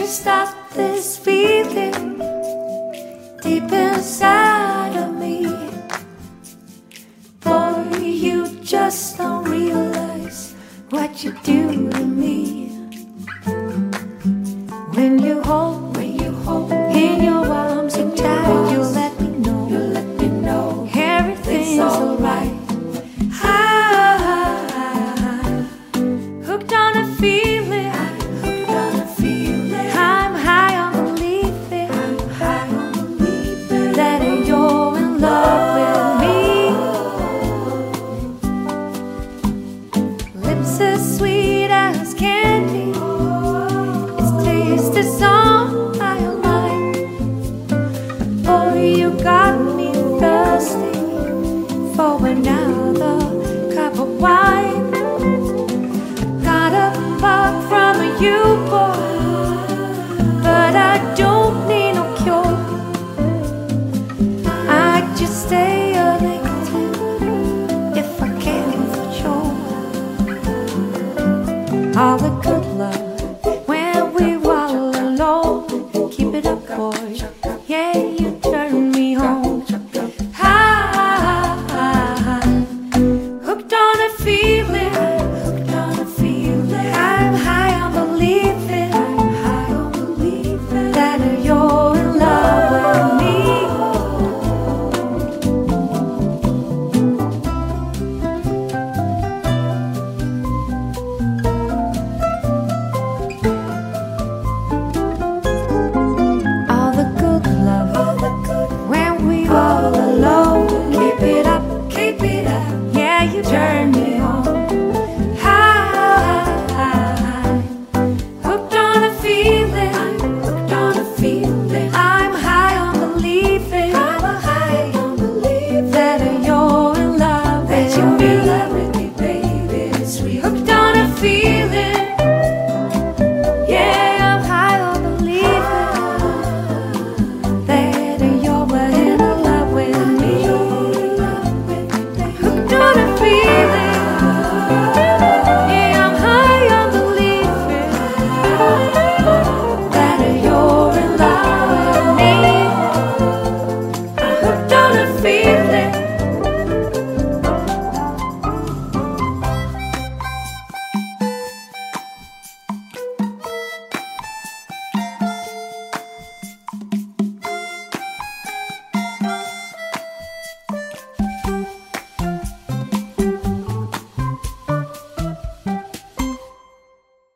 stop this feeling deep inside of me. Boy, you just don't realize what you do to me. When you hold in your arms and tight, you let me know everything's alright. Hooked on a feeling, I'm high on believing that you're in love with me. Lips as sweet as candy, its taste is on my mind. Boy, you got me thirsty for another cup of wine. Got a bug from you, boy, but I don't need no cure. I just stay addicted if I can for sure. All the good love